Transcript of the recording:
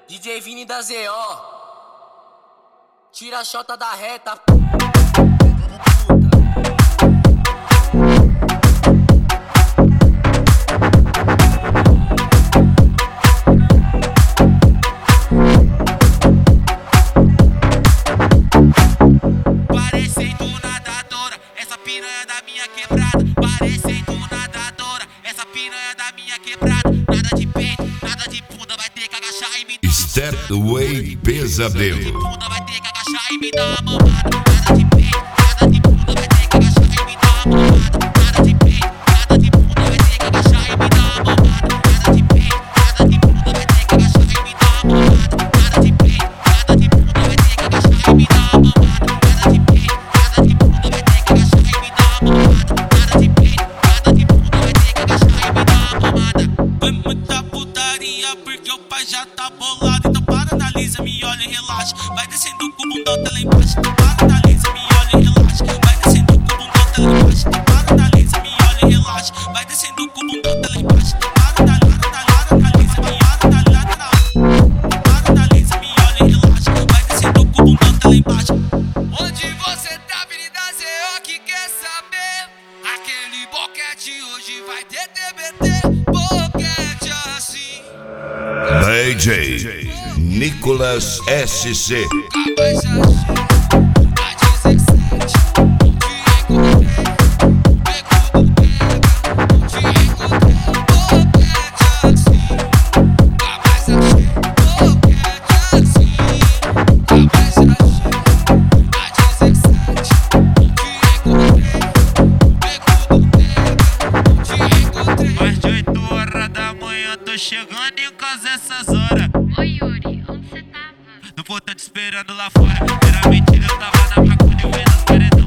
DJ Vini da ZO, tira a chota da reta. Parecendo nadadora, essa piranha da minha quebrada. Parecendo nadadora, essa piranha da minha quebrada. Nada de peito, nada de bunda, vai ter que agachar e me dar. Stepway Pesadelo. Bunda vai ter que agachar e me dar uma mamada. Nada de peito, nada de bunda, vai ter que agachar e me dar uma mamada. Nada de peito, nada de bunda, vai ter que agachar e me dar uma mamada. Nada de peito, nada de bunda, vai ter que agachar e me dar uma mamada. Nada de peito, nada de bunda, vai ter que agachar e me dar uma mamada. Nada de peito, nada de bunda, vai ter que agachar e me dar uma mamada. Nada de peito, nada de bunda, vai ter que agachar e me dar uma mamada. Foi muita putaria porque o pai já tá bolado. Então para, analisa, me olha e relaxa. Vai descendo com o bundão, tá lá embaixo. Então para, analisa, me olha e relaxa. Vai descendo com o bundão, tá lá embaixo. Então para, analisa, me olha e relaxa. Vai descendo com o bundão, tá lá embaixo. Então para, analisa, me olha e relaxa. Vai descendo com o bundão, tá lá embaixo. Onde você tá, Avenida ZO, que quer saber? Aquele boquete hoje vai ter TBT. Boquete assim. DJ Nicolas SC. Mais de 8 horas da manhã, tô chegando em casa essas horas. Oi, Yuri, onde você tava? No portão te esperando lá fora. Geralmente eu tava na maconha vendo as paredes.